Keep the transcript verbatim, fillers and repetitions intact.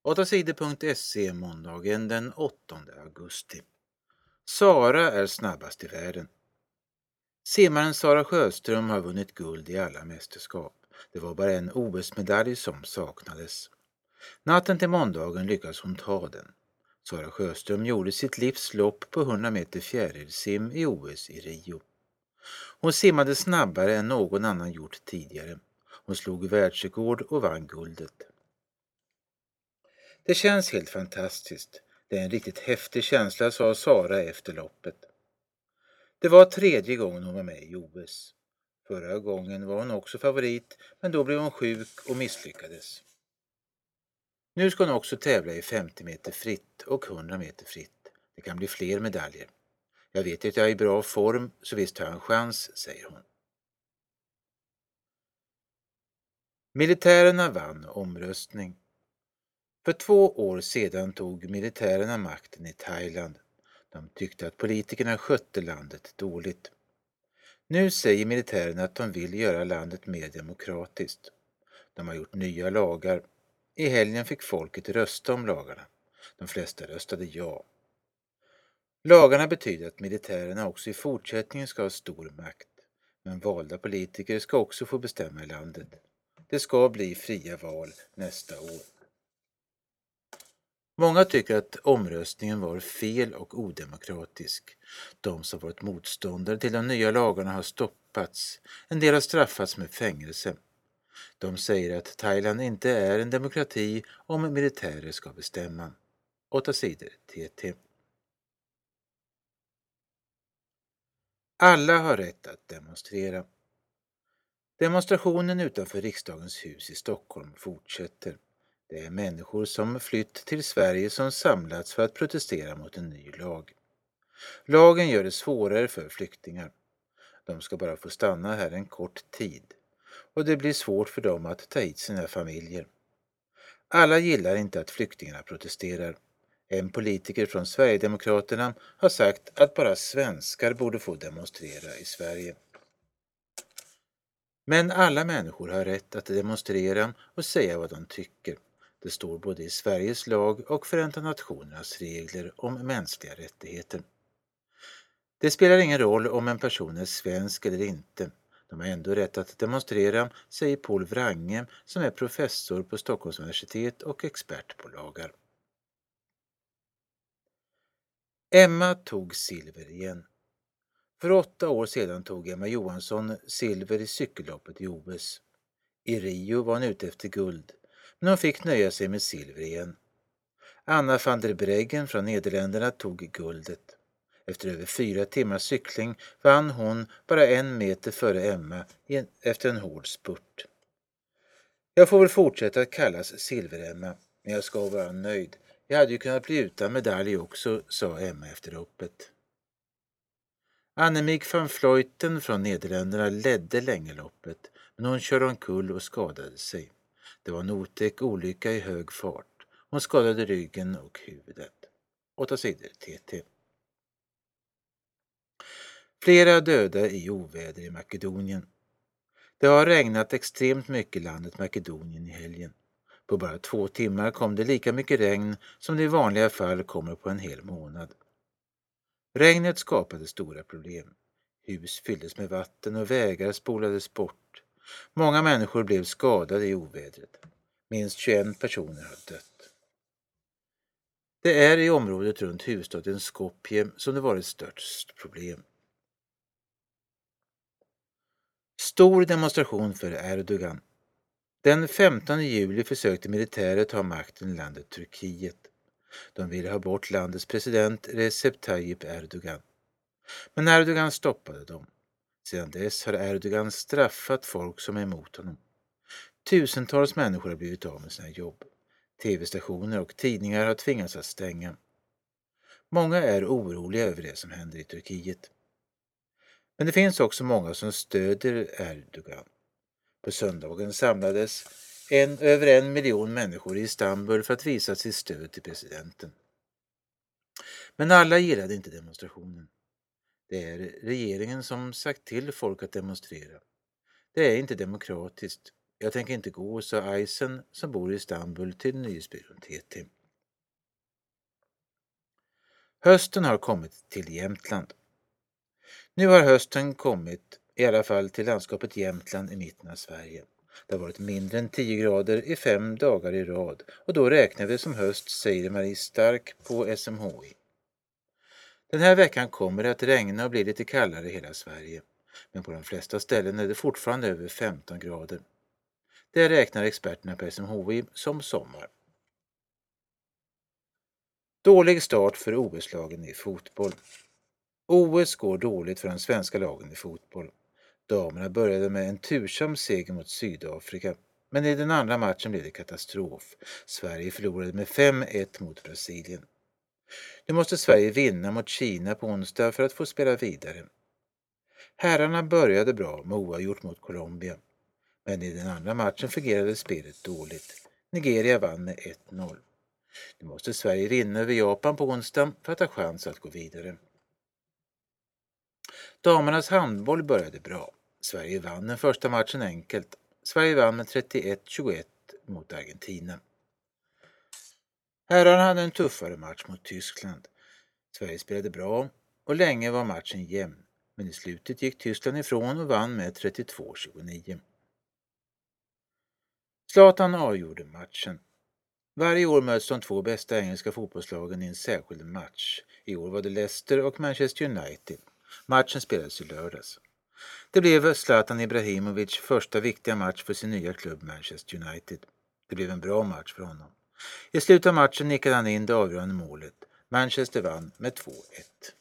åttasidor punkt se måndagen den åttonde augusti. Sara är snabbast i världen. Simmaren Sara Sjöström har vunnit guld i alla mästerskap. Det var bara en O S-medalj som saknades. Natten till måndagen lyckades hon ta den. Sara Sjöström gjorde sitt livs lopp på hundra meter fjärilsim i O S i Rio. Hon simmade snabbare än någon annan gjort tidigare. Hon slog världsrekord och vann guldet. Det känns helt fantastiskt. Det är en riktigt häftig känsla, sa Sara efter loppet. Det var tredje gången hon var med i O S. Förra gången var hon också favorit, men då blev hon sjuk och misslyckades. Nu ska hon också tävla i femtio meter fritt och hundra meter fritt. Det kan bli fler medaljer. Jag vet att jag är i bra form, så visst har jag en chans, säger hon. Militärerna vann omröstning. För två år sedan tog militärerna makten i Thailand. De tyckte att politikerna skötte landet dåligt. Nu säger militärerna att de vill göra landet mer demokratiskt. De har gjort nya lagar. I helgen fick folket rösta om lagarna. De flesta röstade ja. Lagarna betyder att militärerna också i fortsättningen ska ha stor makt. Men valda politiker ska också få bestämma i landet. Det ska bli fria val nästa år. Många tycker att omröstningen var fel och odemokratisk. De som varit motståndare till de nya lagarna har stoppats. En del har straffats med fängelse. De säger att Thailand inte är en demokrati om militärer ska bestämma. Åtta sidor T T. Alla har rätt att demonstrera. Demonstrationen utanför riksdagens hus i Stockholm fortsätter. Det är människor som flytt till Sverige som samlats för att protestera mot en ny lag. Lagen gör det svårare för flyktingar. De ska bara få stanna här en kort tid. Och det blir svårt för dem att ta hit sina familjer. Alla gillar inte att flyktingarna protesterar. En politiker från Sverigedemokraterna har sagt att bara svenskar borde få demonstrera i Sverige. Men alla människor har rätt att demonstrera och säga vad de tycker. Det står både i Sveriges lag och Förenta nationernas regler om mänskliga rättigheter. Det spelar ingen roll om en person är svensk eller inte. De har ändå rätt att demonstrera, säger Paul Wrange som är professor på Stockholms universitet och expert på lagar. Emma tog silver igen. För åtta år sedan tog Emma Johansson silver i cykelloppet i O S. I Rio var hon ute efter guld, men hon fick nöja sig med silver igen. Anna van der Breggen från Nederländerna tog guldet. Efter över fyra timmars cykling vann hon bara en meter före Emma efter en hård spurt. Jag får väl fortsätta att kallas Silver-Emma, men jag ska vara nöjd. Jag hade ju kunnat bli utan medalj också, sa Emma efter loppet. Annemiek van Vleuten från Nederländerna ledde länge loppet, men hon körde omkull och skadade sig. Det var en otäck olycka i hög fart. Hon skadade ryggen och huvudet. Åtta sidor T T. Flera döda i oväder i Makedonien. Det har regnat extremt mycket i landet Makedonien i helgen. På bara två timmar kom det lika mycket regn som det i vanliga fall kommer på en hel månad. Regnet skapade stora problem. Hus fylldes med vatten och vägar spolades bort. Många människor blev skadade i ovädret. Minst tjugoen personer har dött. Det är i området runt huvudstaden Skopje som det varit störst problem. Stor demonstration för Erdogan. Den femtonde juli försökte militärer ta makten i landet Turkiet. De ville ha bort landets president Recep Tayyip Erdogan. Men Erdogan stoppade dem. Sedan dess har Erdogan straffat folk som är emot honom. Tusentals människor har blivit av med sina jobb. Tv-stationer och tidningar har tvingats att stänga. Många är oroliga över det som händer i Turkiet. Men det finns också många som stöder Erdogan. På söndagen samlades en, över en miljon människor i Istanbul för att visa sitt stöd till presidenten. Men alla gillade inte demonstrationen. Det är regeringen som sagt till folk att demonstrera. Det är inte demokratiskt. Jag tänker inte gå, sa Aysen som bor i Istanbul till nyhetsbyrån T T. Hösten har kommit till Jämtland. Nu har hösten kommit i alla fall till landskapet Jämtland i mitten av Sverige. Det har varit mindre än tio grader i fem dagar i rad och då räknar vi det som höst, säger Marie Stark på S M H I. Den här veckan kommer det att regna och bli lite kallare i hela Sverige, men på de flesta ställen är det fortfarande över femton grader. Det räknar experterna på S M H I som sommar. Dålig start för O S-lagen i fotboll. O S går dåligt för de svenska lagen i fotboll. Damerna började med en tursam seger mot Sydafrika, men i den andra matchen blev det katastrof. Sverige förlorade med fem ett mot Brasilien. Nu måste Sverige vinna mot Kina på onsdag för att få spela vidare. Herrarna började bra med oavgjort mot Colombia, men i den andra matchen fungerade spelet dåligt. Nigeria vann med ett noll. Nu måste Sverige vinna över Japan på onsdag för att ha chans att gå vidare. Damernas handboll började bra. Sverige vann den första matchen enkelt. Sverige vann med trettioett tjugoett mot Argentina. Herrarna hade en tuffare match mot Tyskland. Sverige spelade bra och länge var matchen jämn, men i slutet gick Tyskland ifrån och vann med trettiotvå tjugonio. Zlatan avgjorde matchen. Varje år möts de två bästa engelska fotbollslagen i en särskild match. I år var det Leicester och Manchester United. Matchen spelades i lördags. Det blev Zlatan Ibrahimovic första viktiga match för sin nya klubb Manchester United. Det blev en bra match för honom. I slutet av matchen nickade han in det avgörande målet. Manchester vann med två ett.